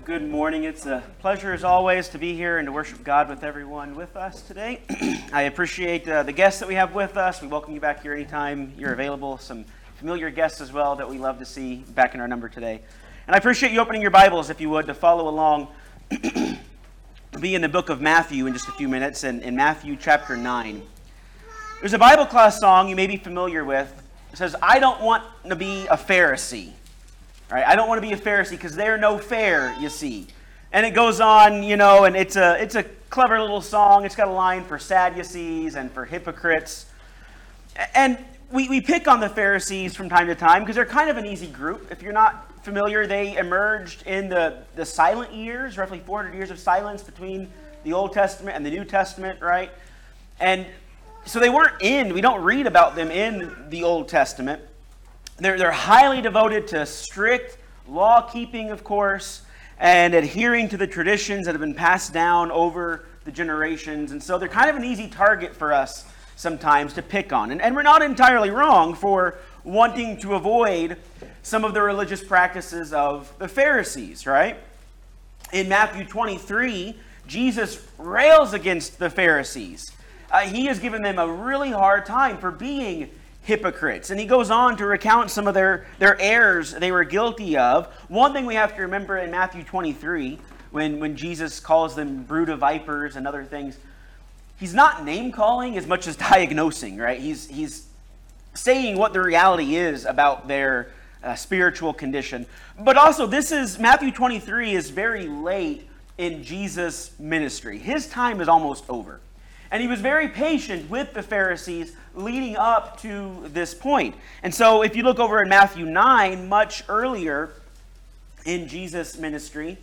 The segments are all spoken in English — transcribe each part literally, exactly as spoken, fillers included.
Good morning. It's a pleasure as always to be here and to worship God with everyone with us today. I appreciate uh, the guests that we have with us. We welcome you back here anytime you're available. Some familiar guests as well that we love to see back in our number today. And I appreciate you opening your Bibles, if you would, to follow along. Be in the book of Matthew in just a few minutes, and in Matthew chapter nine. There's a Bible class song you may be familiar with. It says, I don't want to be a Pharisee. All right, I don't want to be a Pharisee because they're no fair, you see. And it goes on, you know, and it's a it's a clever little song. It's got a line for Sadducees and for hypocrites. And we, we pick on the Pharisees from time to time because they're kind of an easy group. If you're not familiar, they emerged in the, the silent years, roughly four hundred years of silence between the Old Testament and the New Testament, right? And so they weren't in, we don't read about them in the Old Testament. They're, they're highly devoted to strict law-keeping, of course, and adhering to the traditions that have been passed down over the generations. And so they're kind of an easy target for us sometimes to pick on. And, and we're not entirely wrong for wanting to avoid some of the religious practices of the Pharisees, right? In Matthew twenty-three, Jesus rails against the Pharisees. Uh, he has given them a really hard time for being hypocrites. And he goes on to recount some of their, their errors they were guilty of. One thing we have to remember in Matthew twenty-three, when, when Jesus calls them brood of vipers and other things, he's not name-calling as much as diagnosing, right? He's, he's saying what the reality is about their uh, spiritual condition. But also, this is, Matthew twenty-three is very late in Jesus' ministry. His time is almost over. And he was very patient with the Pharisees leading up to this point. And so if you look over in Matthew nine, much earlier in Jesus' ministry,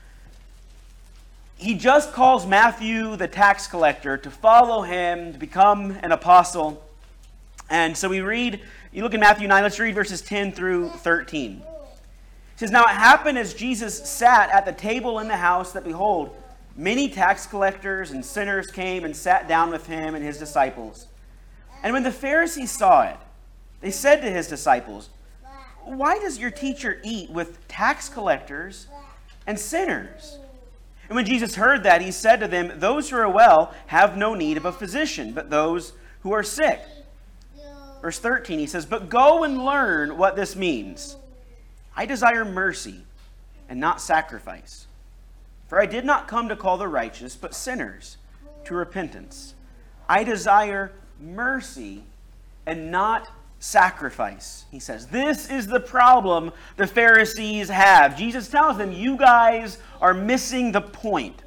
he just calls Matthew the tax collector to follow him, to become an apostle. And so we read, you look in Matthew nine, let's read verses ten through thirteen. It says, Now it happened as Jesus sat at the table in the house that, behold, many tax collectors and sinners came and sat down with him and his disciples. And when the Pharisees saw it, they said to his disciples, Why does your teacher eat with tax collectors and sinners? And when Jesus heard that, he said to them, Those who are well have no need of a physician, but those who are sick. Verse thirteen, he says, But go and learn what this means. I desire mercy and not sacrifice. For I did not come to call the righteous, but sinners to repentance. I desire mercy and not sacrifice, he says. This is the problem the Pharisees have. Jesus tells them, you guys are missing the point.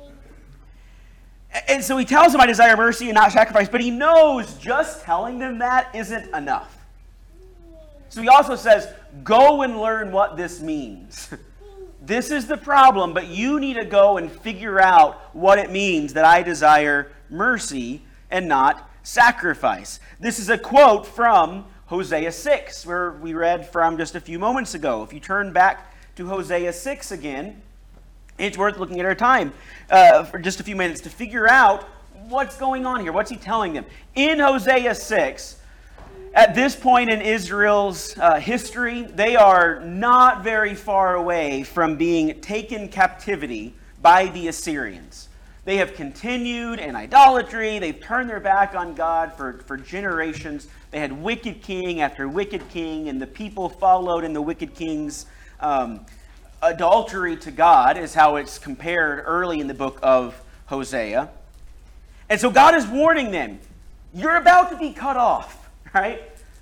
And so he tells them, I desire mercy and not sacrifice, but he knows just telling them that isn't enough. So he also says, go and learn what this means. This is the problem, but you need to go and figure out what it means that I desire mercy and not sacrifice. This is a quote from Hosea six, where we read from just a few moments ago. If you turn back to Hosea six again, it's worth looking at our time uh, for just a few minutes to figure out what's going on here. What's he telling them? In Hosea six, at this point in Israel's uh, history, they are not very far away from being taken captivity by the Assyrians. They have continued in idolatry. They've turned their back on God for, for generations. They had wicked king after wicked king, and the people followed in the wicked king's um, adultery to God, is how it's compared early in the book of Hosea. And so God is warning them, you're about to be cut off. Right?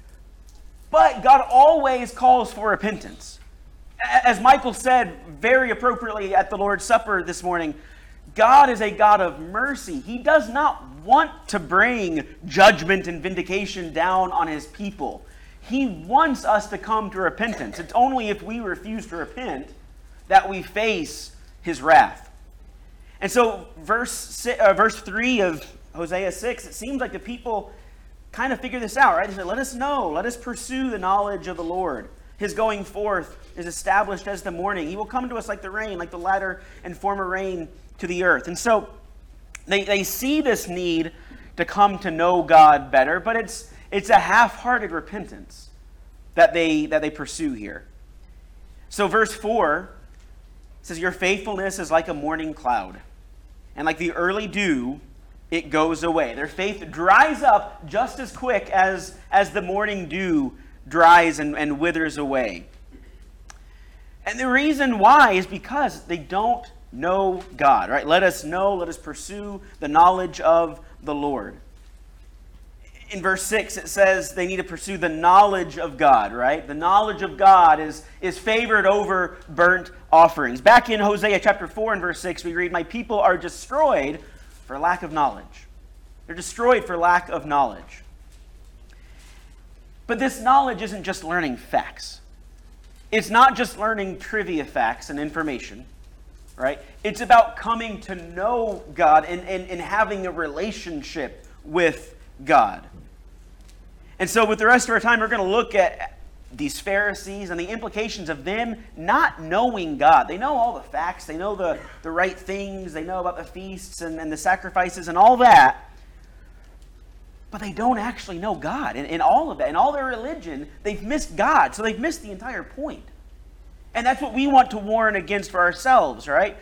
But God always calls for repentance. As Michael said very appropriately at the Lord's Supper this morning, God is a God of mercy. He does not want to bring judgment and vindication down on his people. He wants us to come to repentance. It's only if we refuse to repent that we face his wrath. And so verse, uh, verse three of Hosea six, it seems like the people kind of figure this out, right? They say, let us know, let us pursue the knowledge of the Lord. His going forth is established as the morning. He will come to us like the rain, like the latter and former rain to the earth. And so they, they see this need to come to know God better, but it's it's a half-hearted repentance that they that they pursue here. So verse four It says, your faithfulness is like a morning cloud, and like the early dew, it goes away. Their faith dries up just as quick as, as the morning dew dries and, and withers away. And the reason why is because they don't know God, right? Let us know, let us pursue the knowledge of the Lord. In verse six, it says they need to pursue the knowledge of God, right? The knowledge of God is, is favored over burnt offerings. Back in Hosea chapter four and verse six, we read, my people are destroyed for lack of knowledge. They're destroyed for lack of knowledge. But this knowledge isn't just learning facts. It's not just learning trivia facts and information, right? It's about coming to know God and, and, and having a relationship with God. And so with the rest of our time, we're going to look at these Pharisees and the implications of them not knowing God. They know all the facts. They know the, the right things. They know about the feasts and, and the sacrifices and all that. But they don't actually know God. And in all of that, in all their religion, they've missed God. So they've missed the entire point. And that's what we want to warn against for ourselves, right?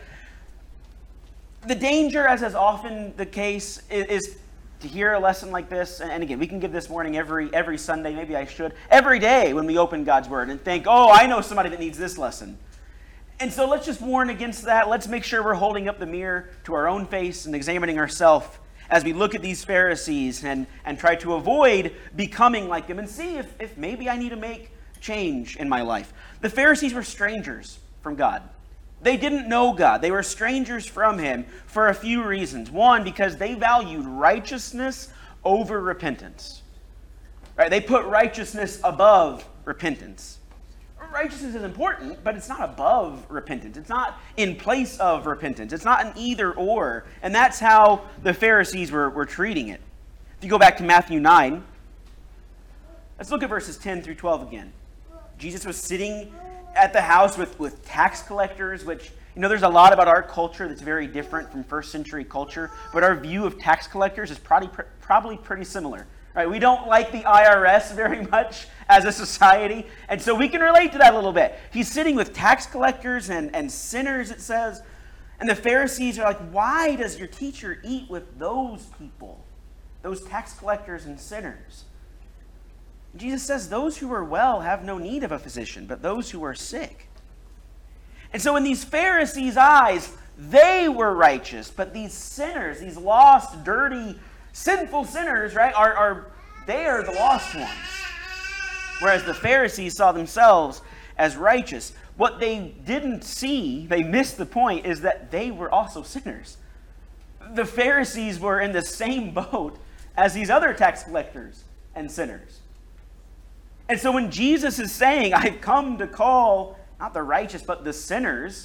The danger, as is often the case, is, is to hear a lesson like this, and again, we can give this warning every every Sunday, maybe I should, every day when we open God's Word and think, oh, I know somebody that needs this lesson. And so let's just warn against that. Let's make sure we're holding up the mirror to our own face and examining ourselves as we look at these Pharisees and, and try to avoid becoming like them and see if, if maybe I need to make change in my life. The Pharisees were strangers from God. They didn't know God. They were strangers from Him for a few reasons. One, because they valued righteousness over repentance. Right? They put righteousness above repentance. Righteousness is important, but it's not above repentance. It's not in place of repentance. It's not an either or. And that's how the Pharisees were, were treating it. If you go back to Matthew nine, let's look at verses ten through twelve again. Jesus was sitting at the house with, with tax collectors, which, you know, there's a lot about our culture that's very different from first century culture, but our view of tax collectors is probably, probably pretty similar. Right? We don't like the I R S very much as a society, and so we can relate to that a little bit. He's sitting with tax collectors and, and sinners, it says, and the Pharisees are like, why does your teacher eat with those people, those tax collectors and sinners? Jesus says, those who are well have no need of a physician, but those who are sick. And so in these Pharisees' eyes, they were righteous, but these sinners, these lost, dirty, sinful sinners, right, are, are they are the lost ones. Whereas the Pharisees saw themselves as righteous. What they didn't see, they missed the point, is that they were also sinners. The Pharisees were in the same boat as these other tax collectors and sinners. And so when Jesus is saying, I've come to call not the righteous, but the sinners,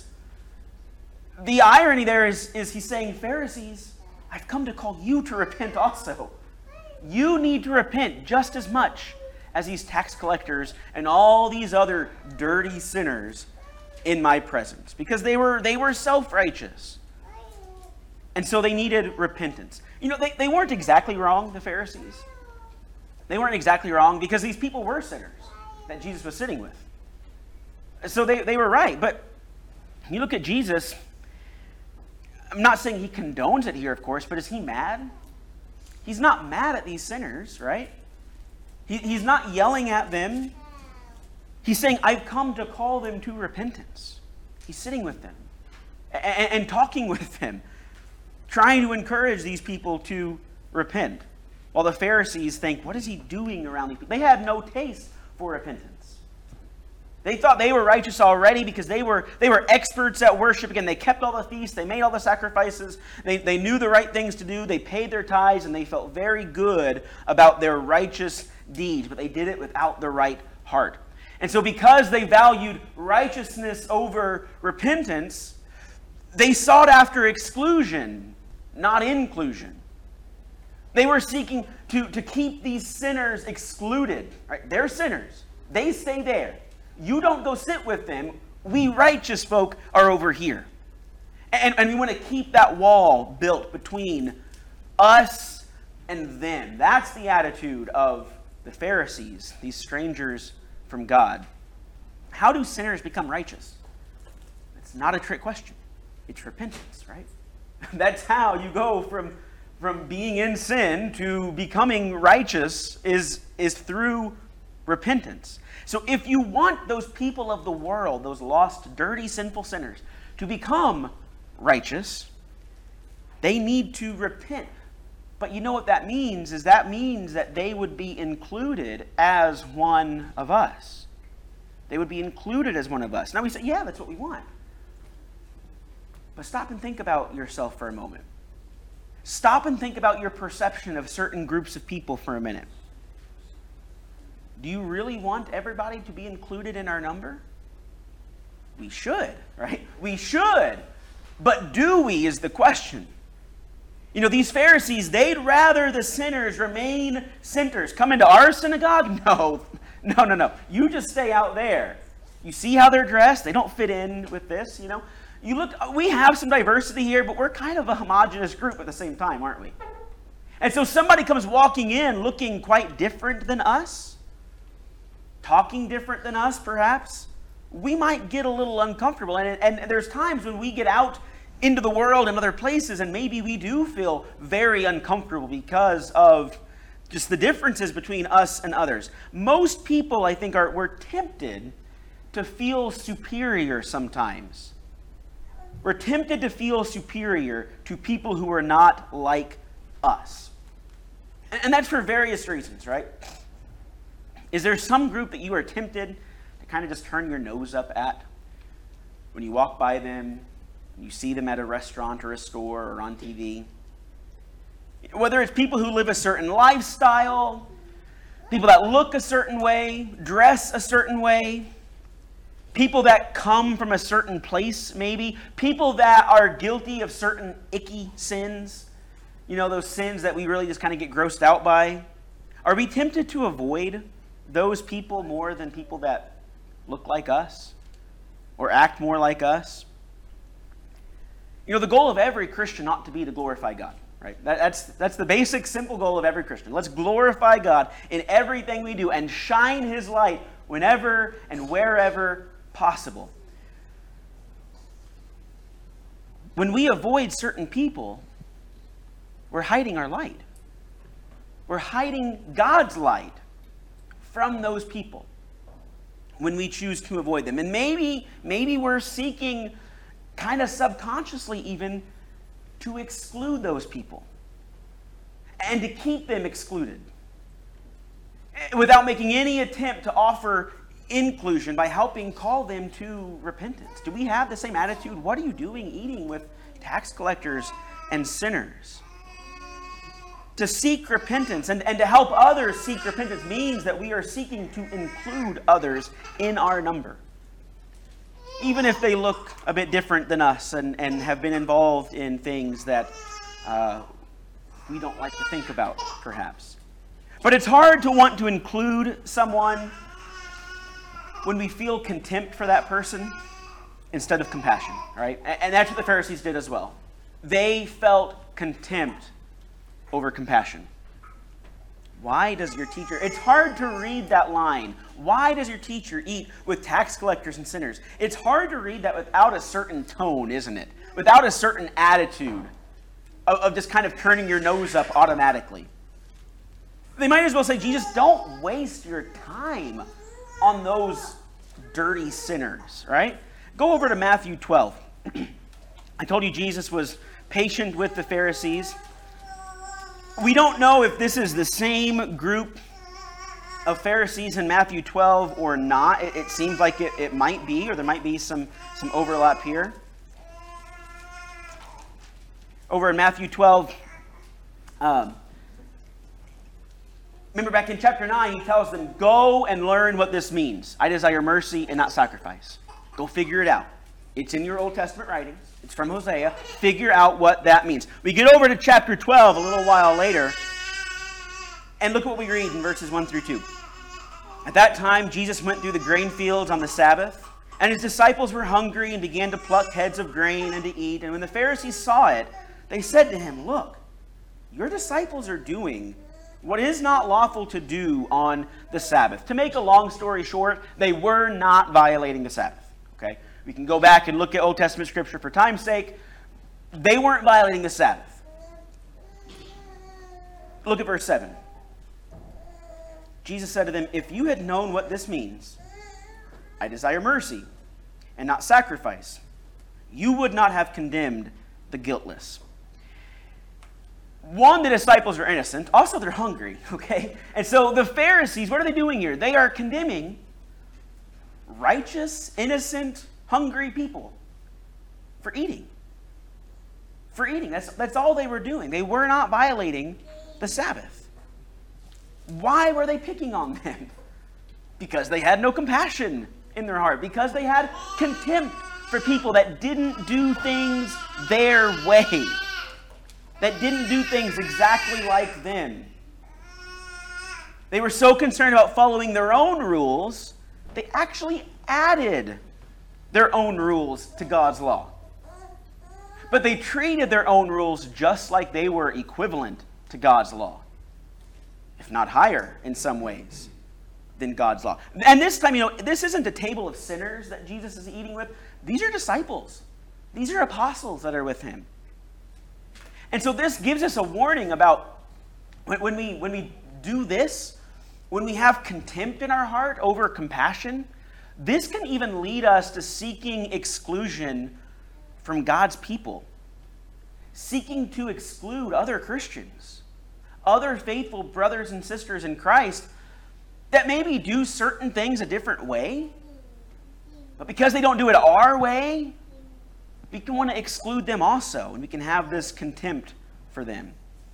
the irony there is, is he's saying, Pharisees, I've come to call you to repent also. You need to repent just as much as these tax collectors and all these other dirty sinners in my presence. Because they were they were self-righteous. And so they needed repentance. You know, they, they weren't exactly wrong, the Pharisees. They weren't exactly wrong because these people were sinners that Jesus was sitting with. So they, they were right. But you look at Jesus, I'm not saying he condones it here, of course, but is he mad? He's not mad at these sinners, right? He, he's not yelling at them. He's saying, I've come to call them to repentance. He's sitting with them and, and talking with them, trying to encourage these people to repent. While the Pharisees think, what is he doing around these people? They had no taste for repentance. They thought they were righteous already because they were they were experts at worship. Again, they kept all the feasts. They made all the sacrifices. They, they knew the right things to do. They paid their tithes, and they felt very good about their righteous deeds. But they did it without the right heart. And so because they valued righteousness over repentance, they sought after exclusion, not inclusion. They were seeking to, to keep these sinners excluded. Right? They're sinners. They stay there. You don't go sit with them. We righteous folk are over here. And, and we want to keep that wall built between us and them. That's the attitude of the Pharisees, these strangers from God. How do sinners become righteous? It's not a trick question. It's repentance, right? That's how you go from, from being in sin to becoming righteous is, is through repentance. So if you want those people of the world, those lost, dirty, sinful sinners, to become righteous, they need to repent. But you know what that means is that means that they would be included as one of us. They would be included as one of us. Now we say, yeah, that's what we want. But stop and think about yourself for a moment. Stop and think about your perception of certain groups of people for a minute. Do you really want everybody to be included in our number? We should, right? We should. But do we is the question. You know, these Pharisees, they'd rather the sinners remain sinners. Come into our synagogue? No, no, no, no. You just stay out there. You see how they're dressed? They don't fit in with this, you know. You look, we have some diversity here, but we're kind of a homogenous group at the same time, aren't we? And so somebody comes walking in looking quite different than us, talking different than us, perhaps. We might get a little uncomfortable. And, and there's times when we get out into the world and other places, and maybe we do feel very uncomfortable because of just the differences between us and others. Most people, I think, are we're tempted to feel superior sometimes. We're tempted to feel superior to people who are not like us. And, and that's for various reasons, right? Is there some group that you are tempted to kind of just turn your nose up at when you walk by them, when you see them at a restaurant or a store or on T V? Whether it's people who live a certain lifestyle, people that look a certain way, dress a certain way, people that come from a certain place maybe, people that are guilty of certain icky sins, you know, those sins that we really just kind of get grossed out by. Are we tempted to avoid those people more than people that look like us or act more like us? You know, the goal of every Christian ought to be to glorify God, right? That, that's, that's the basic, simple goal of every Christian. Let's glorify God in everything we do and shine His light whenever and wherever possible. When we avoid certain people, we're hiding our light. We're hiding God's light from those people when we choose to avoid them. And maybe, maybe we're seeking kind of subconsciously even to exclude those people and to keep them excluded without making any attempt to offer inclusion by helping call them to repentance. Do we have the same attitude? What are you doing eating with tax collectors and sinners? To seek repentance and, and to help others seek repentance means that we are seeking to include others in our number, even if they look a bit different than us and, and have been involved in things that uh, we don't like to think about, perhaps. But it's hard to want to include someone when we feel contempt for that person instead of compassion, right? And, and that's what the Pharisees did as well. They felt contempt over compassion. Why does your teacher... It's hard to read that line. Why does your teacher eat with tax collectors and sinners? It's hard to read that without a certain tone, isn't it? Without a certain attitude of, of just kind of turning your nose up automatically. They might as well say, Jesus, don't waste your time on those dirty sinners, right? Go over to Matthew twelve. I told you Jesus was patient with the Pharisees. We don't know if this is the same group of Pharisees in Matthew twelve or not. It, it seems like it, it might be, or there might be some, some overlap here. Over in Matthew twelve, um, remember back in chapter nine, he tells them, go and learn what this means. I desire mercy and not sacrifice. Go figure it out. It's in your Old Testament writings. It's from Hosea. Figure out what that means. We get over to chapter twelve a little while later, and look what we read in verses one through two. At that time, Jesus went through the grain fields on the Sabbath, and his disciples were hungry and began to pluck heads of grain and to eat. And when the Pharisees saw it, they said to him, look, your disciples are doing what is not lawful to do on the Sabbath. To make a long story short, they were not violating the Sabbath. Okay? We can go back and look at Old Testament scripture for time's sake. They weren't violating the Sabbath. Look at verse seven. Jesus said to them, if you had known what this means, I desire mercy and not sacrifice, you would not have condemned the guiltless. One, the disciples are innocent. Also, they're hungry, okay? And so the Pharisees, what are they doing here? They are condemning righteous, innocent, hungry people for eating. For eating. That's, that's all they were doing. They were not violating the Sabbath. Why were they picking on them? Because they had no compassion in their heart. Because they had contempt for people that didn't do things their way. That didn't do things exactly like them. They were so concerned about following their own rules, they actually added their own rules to God's law. But they treated their own rules just like they were equivalent to God's law, if not higher in some ways than God's law. And this time, you know, this isn't a table of sinners that Jesus is eating with. These are disciples. These are apostles that are with him. And so this gives us a warning about when, when we when we do this, when we have contempt in our heart over compassion, this can even lead us to seeking exclusion from God's people, seeking to exclude other Christians, other faithful brothers and sisters in Christ that maybe do certain things a different way, but because they don't do it our way, we can want to exclude them also, and we can have this contempt for them.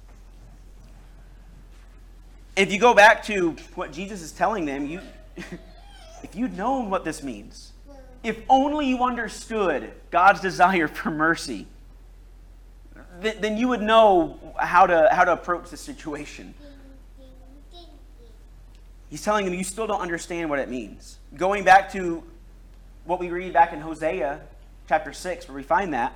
If you go back to what Jesus is telling them, you, if you'd known what this means, if only you understood God's desire for mercy, th- then you would know how to, how to approach the situation. He's telling them you still don't understand what it means. Going back to what we read back in Hosea chapter six, where we find that,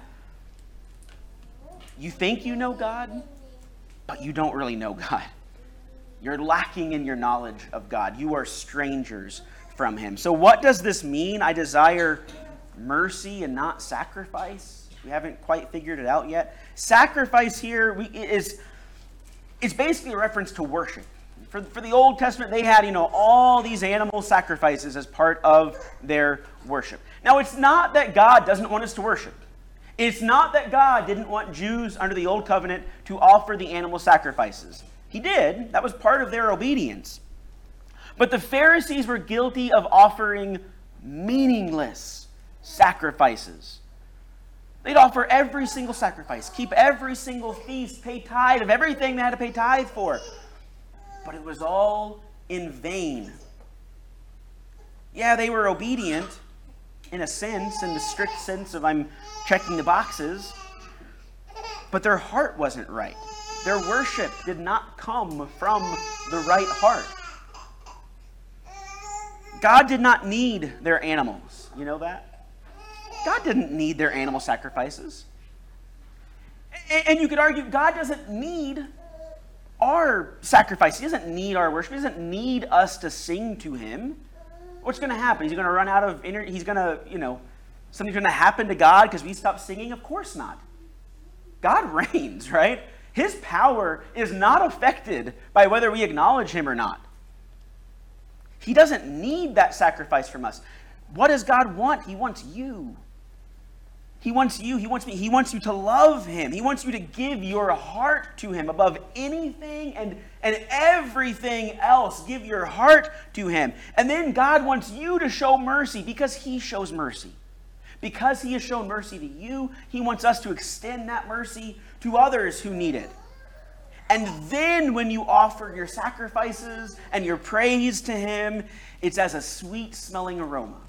you think you know God, but you don't really know God. You're lacking in your knowledge of God. You are strangers from him. So what does this mean? I desire mercy and not sacrifice. We haven't quite figured it out yet. Sacrifice here we, is it's basically a reference to worship. For, for the Old Testament, they had, you know, all these animal sacrifices as part of their worship. Now, it's not that God doesn't want us to worship. It's not that God didn't want Jews under the Old Covenant to offer the animal sacrifices. He did. That was part of their obedience. But the Pharisees were guilty of offering meaningless sacrifices. They'd offer every single sacrifice, keep every single feast, pay tithe of everything they had to pay tithe for. But it was all in vain. Yeah, they were obedient in a sense, in the strict sense of I'm checking the boxes, but their heart wasn't right. Their worship did not come from the right heart. God did not need their animals. You know that? God didn't need their animal sacrifices. And you could argue God doesn't need our sacrifice. He doesn't need our worship. He doesn't need us to sing to him. What's going to happen? He's going to run out of energy. He's going to, you know, something's going to happen to God because we stop singing? Of course not. God reigns, right? His power is not affected by whether we acknowledge him or not. He doesn't need that sacrifice from us. What does God want? He wants you. He wants you. He wants me. He wants you to love him. He wants you to give your heart to him above anything and, and everything else. Give your heart to him. And then God wants you to show mercy because he shows mercy. Because he has shown mercy to you, he wants us to extend that mercy to others who need it. And then when you offer your sacrifices and your praise to him, it's as a sweet-smelling aroma.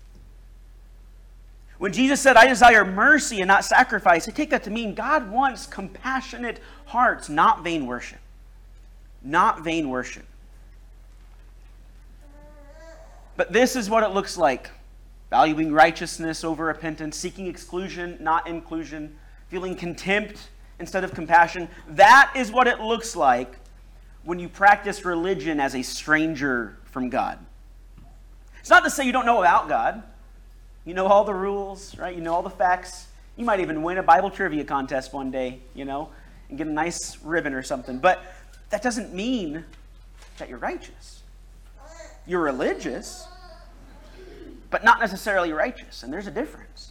When Jesus said, I desire mercy and not sacrifice, I take that to mean God wants compassionate hearts, not vain worship. Not vain worship. But this is what it looks like. Valuing righteousness over repentance, seeking exclusion, not inclusion, feeling contempt instead of compassion. That is what it looks like when you practice religion as a stranger from God. It's not to say you don't know about God. You know all the rules, right? You know all the facts. You might even win a Bible trivia contest one day, you know, and get a nice ribbon or something. But that doesn't mean that you're righteous. You're religious, but not necessarily righteous. And there's a difference.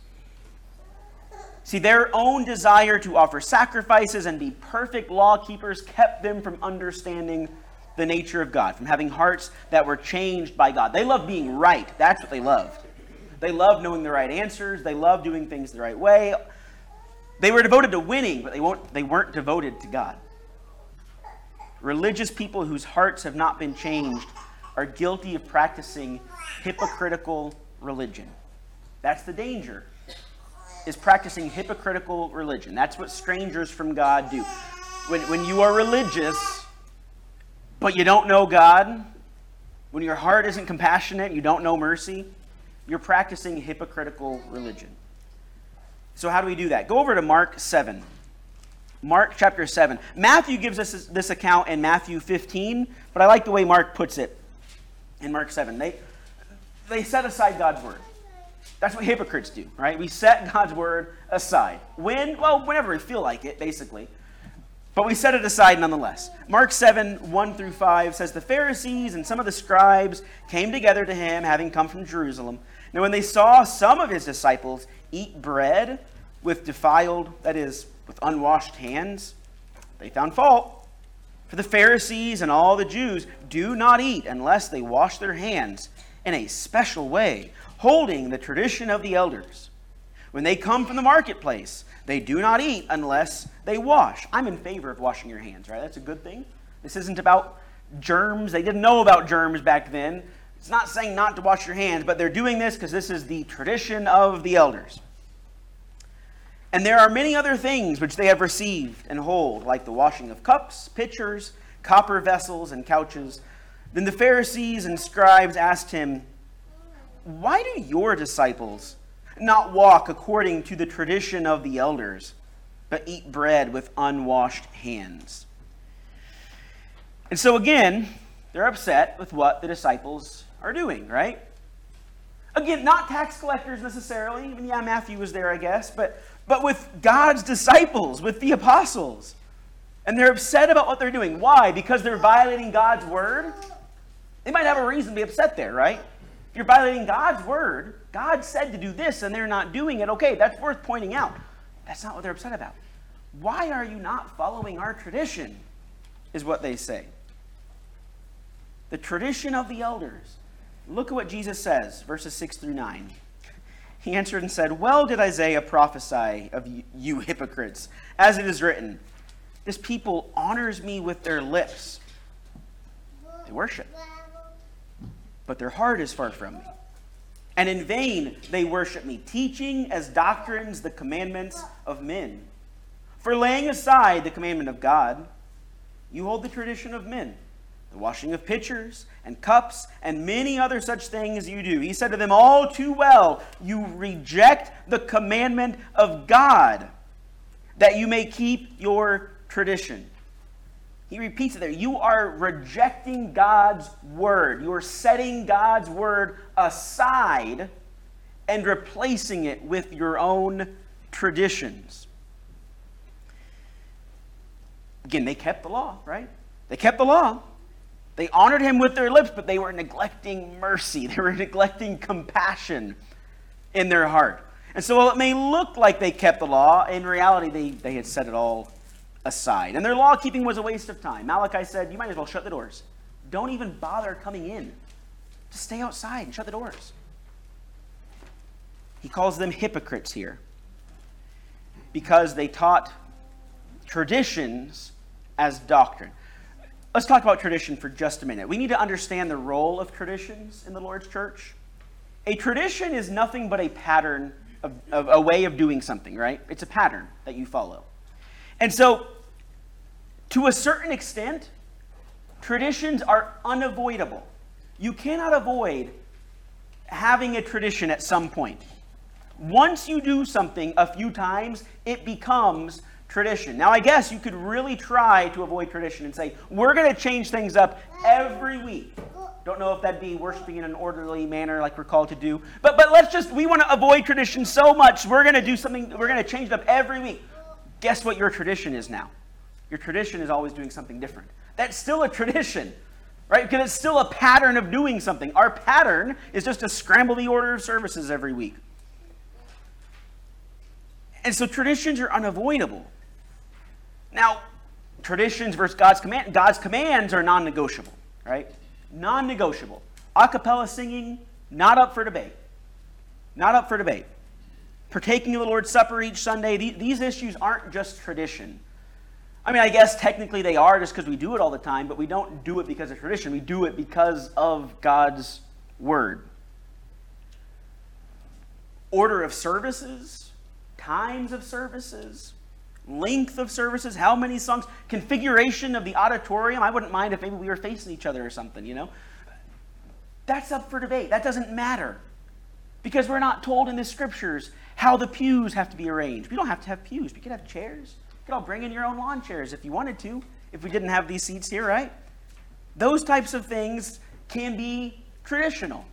See, their own desire to offer sacrifices and be perfect law keepers kept them from understanding the nature of God, from having hearts that were changed by God. They loved being right. That's what they loved. They loved knowing the right answers. They loved doing things the right way. They were devoted to winning, but they won't, they weren't devoted to God. Religious people whose hearts have not been changed are guilty of practicing hypocritical religion. That's the danger, is practicing hypocritical religion. That's what strangers from God do. When, when you are religious, but you don't know God, when your heart isn't compassionate, you don't know mercy, you're practicing hypocritical religion. So how do we do that? Go over to Mark seven. Mark chapter seven. Matthew gives us this, this account in Matthew fifteen, but I like the way Mark puts it in Mark seven. They, they set aside God's word. That's what hypocrites do, right? We set God's word aside. When? Well, whenever we feel like it, basically. But we set it aside nonetheless. Mark seven, one through five says, the Pharisees and some of the scribes came together to him, having come from Jerusalem. Now when they saw some of his disciples eat bread with defiled, that is, with unwashed hands, they found fault. For the Pharisees and all the Jews do not eat unless they wash their hands in a special way, holding the tradition of the elders. When they come from the marketplace, they do not eat unless they wash. I'm in favor of washing your hands, right? That's a good thing. This isn't about germs. They didn't know about germs back then. It's not saying not to wash your hands, but they're doing this because this is the tradition of the elders. And there are many other things which they have received and hold, like the washing of cups, pitchers, copper vessels, and couches. Then the Pharisees and scribes asked him, why do your disciples not walk according to the tradition of the elders, but eat bread with unwashed hands? And so again, they're upset with what the disciples are doing, right? Again, not tax collectors necessarily. Even, yeah, Matthew was there, I guess. But, but with God's disciples, with the apostles. And they're upset about what they're doing. Why? Because they're violating God's word? They might have a reason to be upset there, right? If you're violating God's word, God said to do this and they're not doing it, okay, that's worth pointing out. That's not what they're upset about. Why are you not following our tradition, is what they say. The tradition of the elders. Look at what Jesus says, verses six through nine. He answered and said, well did Isaiah prophesy of you, you hypocrites, as it is written, this people honors me with their lips. They worship, but their heart is far from me. And in vain they worship me, teaching as doctrines the commandments of men. For laying aside the commandment of God, you hold the tradition of men, the washing of pitchers and cups and many other such things you do. He said to them, all too well, you reject the commandment of God, that you may keep your tradition. He repeats it there. You are rejecting God's word. You are setting God's word aside and replacing it with your own traditions. Again, they kept the law, right? They kept the law. They honored him with their lips, but they were neglecting mercy. They were neglecting compassion in their heart. And so while it may look like they kept the law, in reality, they, they had set it all aside. And their law keeping was a waste of time. Malachi said, you might as well shut the doors. Don't even bother coming in. Just stay outside and shut the doors. He calls them hypocrites here because they taught traditions as doctrine. Let's talk about tradition for just a minute. We need to understand the role of traditions in the Lord's church. A tradition is nothing but a pattern of, of a way of doing something, right? It's a pattern that you follow. And so, to a certain extent, traditions are unavoidable. You cannot avoid having a tradition at some point. Once you do something a few times, it becomes tradition. Now, I guess you could really try to avoid tradition and say, we're going to change things up every week. Don't know if that'd be worshiping in an orderly manner like we're called to do. But but let's just, we want to avoid tradition so much, we're going to do something, we're going to change it up every week. Guess what your tradition is now? Your tradition is always doing something different. That's still a tradition, right? Because it's still a pattern of doing something. Our pattern is just to scramble the order of services every week. And so traditions are unavoidable. Now, traditions versus God's command, God's commands are non-negotiable, right? Non-negotiable. A cappella singing, not up for debate. Not up for debate. Partaking of the Lord's Supper each Sunday, these issues aren't just tradition. I mean, I guess technically they are just because we do it all the time, but we don't do it because of tradition. We do it because of God's Word. Order of services, times of services, length of services, how many songs, configuration of the auditorium. I wouldn't mind if maybe we were facing each other or something, you know. That's up for debate. That doesn't matter. Because we're not told in the scriptures how the pews have to be arranged. We don't have to have pews. We could have chairs. You could all bring in your own lawn chairs if you wanted to, if we didn't have these seats here, right? Those types of things can be traditional.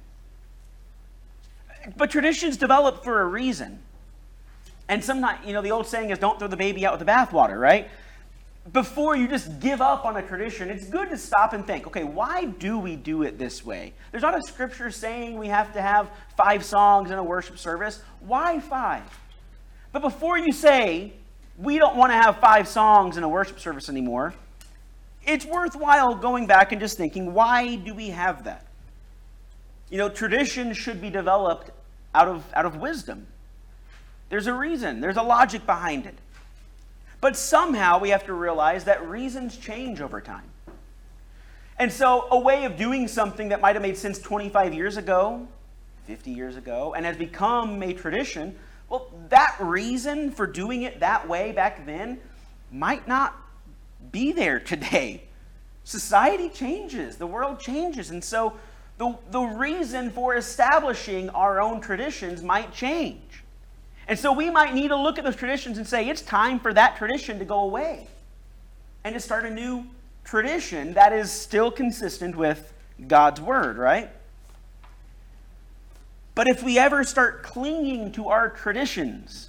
But traditions develop for a reason. And sometimes, you know, the old saying is don't throw the baby out with the bathwater, right? Before you just give up on a tradition, it's good to stop and think, okay, why do we do it this way? There's not a scripture saying we have to have five songs in a worship service. Why five? But before you say, we don't want to have five songs in a worship service anymore, it's worthwhile going back and just thinking, why do we have that? You know, tradition should be developed out of, out of wisdom. There's a reason. There's a logic behind it. But somehow we have to realize that reasons change over time. And so a way of doing something that might have made sense twenty-five years ago, fifty years ago, and has become a tradition, well, that reason for doing it that way back then might not be there today. Society changes. The world changes. And so the, the reason for establishing our own traditions might change. And so we might need to look at those traditions and say, it's time for that tradition to go away and to start a new tradition that is still consistent with God's Word, right? But if we ever start clinging to our traditions,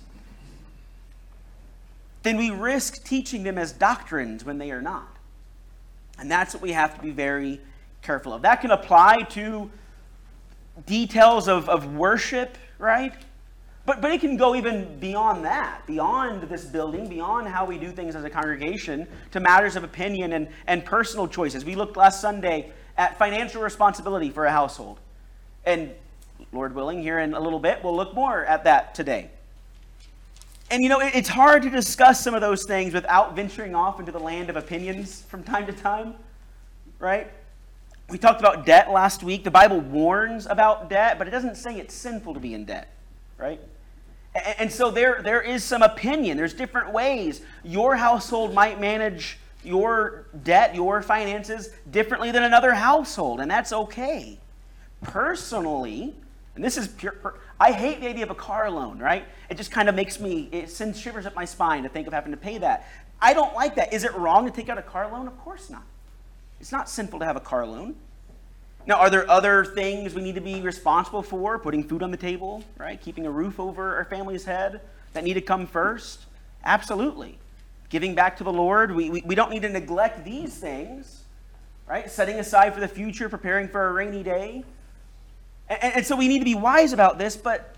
then we risk teaching them as doctrines when they are not. And that's what we have to be very careful of. That can apply to details of, of worship, right? But, but it can go even beyond that, beyond this building, beyond how we do things as a congregation, to matters of opinion and, and personal choices. We looked last Sunday at financial responsibility for a household. And Lord willing, here in a little bit, we'll look more at that today. And you know, it, it's hard to discuss some of those things without venturing off into the land of opinions from time to time, right? We talked about debt last week. The Bible warns about debt, but it doesn't say it's sinful to be in debt. Right? And so there, there is some opinion. There's different ways your household might manage your debt, your finances, differently than another household, and that's okay. Personally, and this is pure, per, I hate the idea of a car loan, right? It just kind of makes me, it sends shivers up my spine to think of having to pay that. I don't like that. Is it wrong to take out a car loan? Of course not. It's not sinful to have a car loan. Now, are there other things we need to be responsible for? Putting food on the table, right? Keeping a roof over our family's head that need to come first? Absolutely. Giving back to the Lord. We, we, we don't need to neglect these things, right? Setting aside for the future, preparing for a rainy day. And, and so we need to be wise about this, but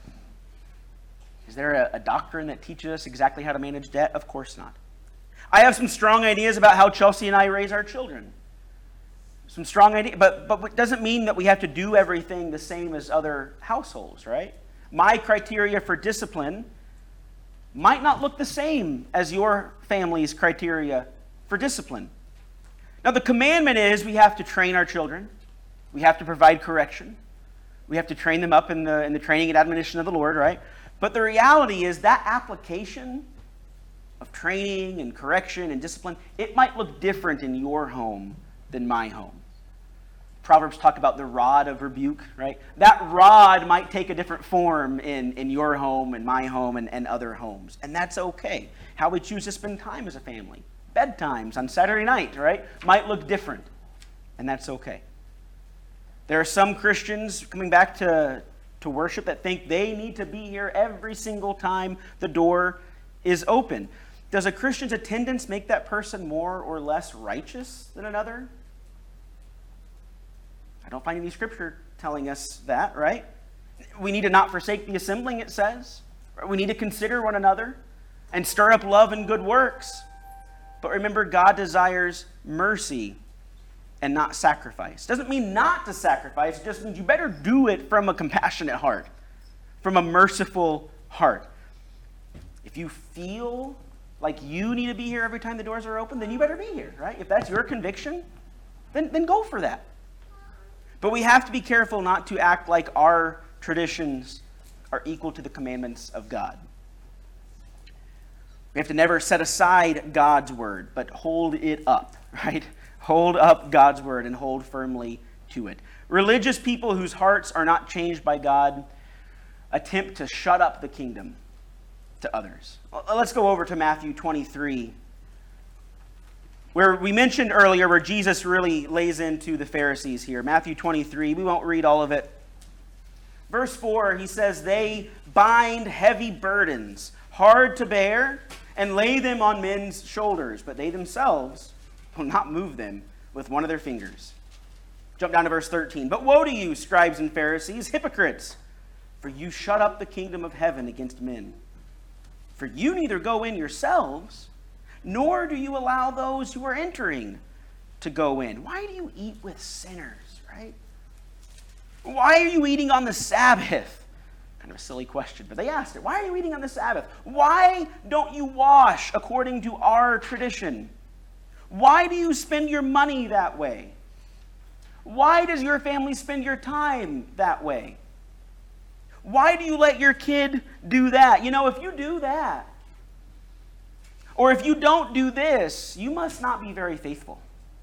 is there a, a doctrine that teaches us exactly how to manage debt? Of course not. I have some strong ideas about how Chelsea and I raise our children. Some strong idea, but but it doesn't mean that we have to do everything the same as other households, right? My criteria for discipline might not look the same as your family's criteria for discipline. Now, the commandment is we have to train our children. We have to provide correction. We have to train them up in the in the training and admonition of the Lord, right? But the reality is that application of training and correction and discipline, it might look different in your home than my home. Proverbs talk about the rod of rebuke, right? That rod might take a different form in, in your home and my home and, and other homes. And that's okay. How we choose to spend time as a family. Bedtimes on Saturday night, right? Might look different. And that's okay. There are some Christians coming back to, to worship that think they need to be here every single time the door is open. Does a Christian's attendance make that person more or less righteous than another? I don't find any scripture telling us that, right? We need to not forsake the assembling, it says. We need to consider one another and stir up love and good works. But remember, God desires mercy and not sacrifice. Doesn't mean not to sacrifice. It just means you better do it from a compassionate heart, from a merciful heart. If you feel like you need to be here every time the doors are open, then you better be here, right? If that's your conviction, then, then go for that. But we have to be careful not to act like our traditions are equal to the commandments of God. We have to never set aside God's word, but hold it up, right? Hold up God's word and hold firmly to it. Religious people whose hearts are not changed by God attempt to shut up the kingdom to others. Well, let's go over to Matthew twenty-three, where we mentioned earlier where Jesus really lays into the Pharisees here. Matthew twenty-three, we won't read all of it. Verse four, he says, they bind heavy burdens, hard to bear, and lay them on men's shoulders, but they themselves will not move them with one of their fingers. Jump down to verse thirteen. But woe to you, scribes and Pharisees, hypocrites, for you shut up the kingdom of heaven against men. For you neither go in yourselves, nor do you allow those who are entering to go in. Why do you eat with sinners, right? Why are you eating on the Sabbath? Kind of a silly question, but they asked it. Why are you eating on the Sabbath? Why don't you wash according to our tradition? Why do you spend your money that way? Why does your family spend your time that way? Why do you let your kid do that? You know, if you do that, or if you don't do this, you must not be very faithful.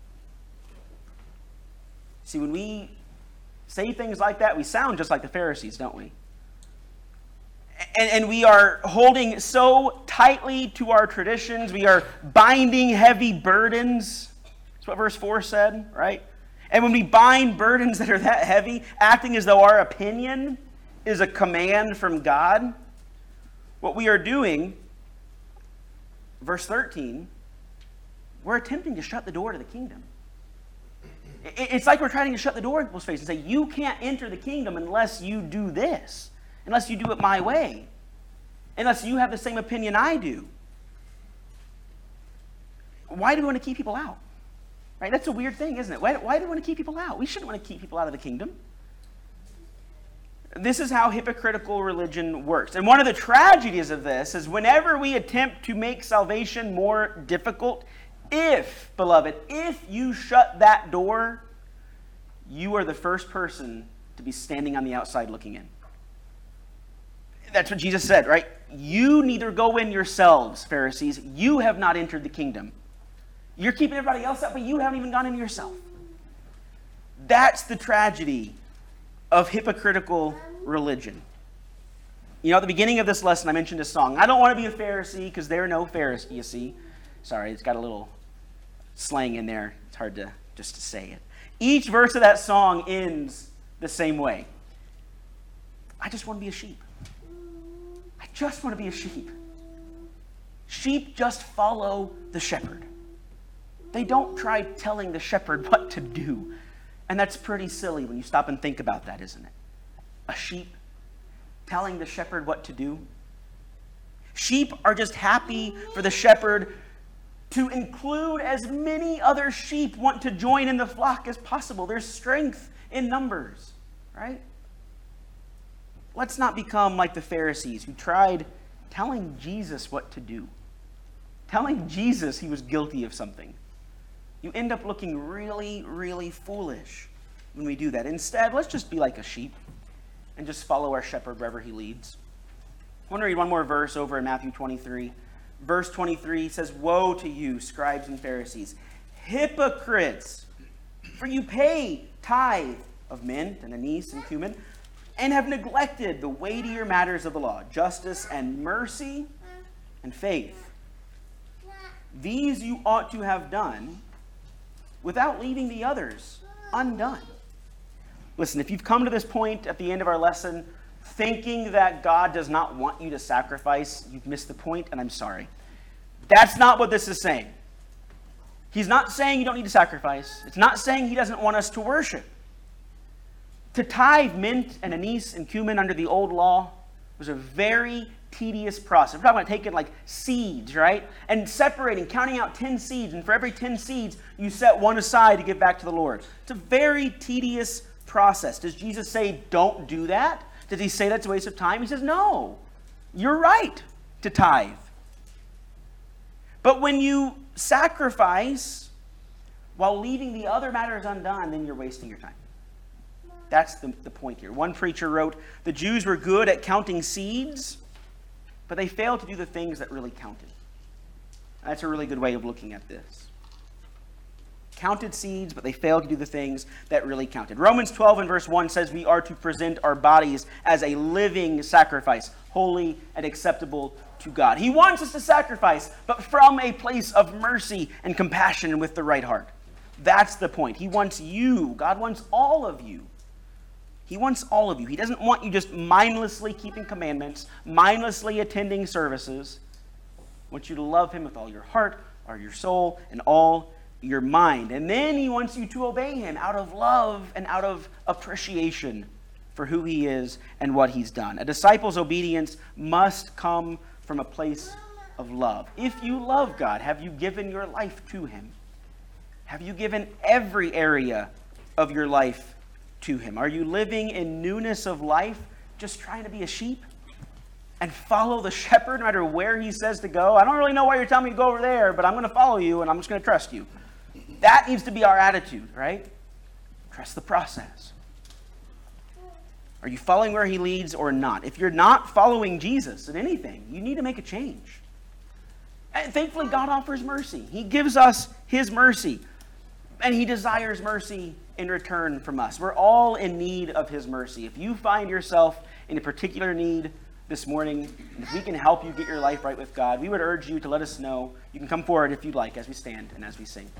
See, when we say things like that, we sound just like the Pharisees, don't we? And, and we are holding so tightly to our traditions. We are binding heavy burdens. That's what verse four said, right? And when we bind burdens that are that heavy, acting as though our opinion is a command from God, what we are doing, verse thirteen, we're attempting to shut the door to the kingdom. It's like we're trying to shut the door in people's face and say, you can't enter the kingdom unless you do this, unless you do it my way, unless you have the same opinion I do. Why do we want to keep people out? Right? That's a weird thing, isn't it? Why, why do we want to keep people out? We shouldn't want to keep people out of the kingdom. This is how hypocritical religion works. And one of the tragedies of this is whenever we attempt to make salvation more difficult, if, beloved, if you shut that door, you are the first person to be standing on the outside looking in. That's what Jesus said, right? You neither go in yourselves, Pharisees. You have not entered the kingdom. You're keeping everybody else out, but you haven't even gone in yourself. That's the tragedy of hypocritical religion. You know, at the beginning of this lesson, I mentioned a song. I don't want to be a Pharisee because there are no Pharisees, you see. Sorry, it's got a little slang in there. It's hard to just to say it. Each verse of that song ends the same way. I just want to be a sheep. I just want to be a sheep. Sheep just follow the shepherd. They don't try telling the shepherd what to do. And that's pretty silly when you stop and think about that, isn't it? A sheep telling the shepherd what to do. Sheep are just happy for the shepherd to include as many other sheep want to join in the flock as possible. There's strength in numbers, right? Let's not become like the Pharisees who tried telling Jesus what to do. Telling Jesus he was guilty of something. You end up looking really, really foolish when we do that. Instead, let's just be like a sheep and just follow our shepherd wherever he leads. I want to read one more verse over in Matthew twenty-three. Verse twenty-three says, woe to you, scribes and Pharisees, hypocrites, for you pay tithe of mint and anise and cumin, and have neglected the weightier matters of the law, justice and mercy and faith. These you ought to have done without leaving the others undone. Listen, if you've come to this point at the end of our lesson thinking that God does not want you to sacrifice, you've missed the point, and I'm sorry. That's not what this is saying. He's not saying you don't need to sacrifice. It's not saying he doesn't want us to worship. To tithe mint and anise and cumin under the old law was a very tedious process. We're talking about taking like seeds, right? And separating, counting out ten seeds, and for every ten seeds, you set one aside to give back to the Lord. It's a very tedious process. Does Jesus say, don't do that? Does he say that's a waste of time? He says, no, you're right to tithe. But when you sacrifice while leaving the other matters undone, then you're wasting your time. That's the, the point here. One preacher wrote, the Jews were good at counting seeds, but they failed to do the things that really counted. That's a really good way of looking at this. Counted seeds, but they failed to do the things that really counted. Romans twelve and verse one says we are to present our bodies as a living sacrifice, holy and acceptable to God. He wants us to sacrifice, but from a place of mercy and compassion and with the right heart. That's the point. He wants you. God wants all of you. He wants all of you. He doesn't want you just mindlessly keeping commandments, mindlessly attending services. He wants you to love him with all your heart, all your soul, and all your mind. And then he wants you to obey him out of love and out of appreciation for who he is and what he's done. A disciple's obedience must come from a place of love. If you love God, have you given your life to him? Have you given every area of your life to him? Are you living in newness of life, just trying to be a sheep and follow the shepherd no matter where he says to go? I don't really know why you're telling me to go over there, but I'm going to follow you and I'm just going to trust you. That needs to be our attitude, right? Trust the process. Are you following where he leads or not? If you're not following Jesus in anything, you need to make a change. And thankfully, God offers mercy. He gives us his mercy. And he desires mercy in return from us. We're all in need of his mercy. If you find yourself in a particular need this morning, and if we can help you get your life right with God, we would urge you to let us know. You can come forward if you'd like as we stand and as we sing.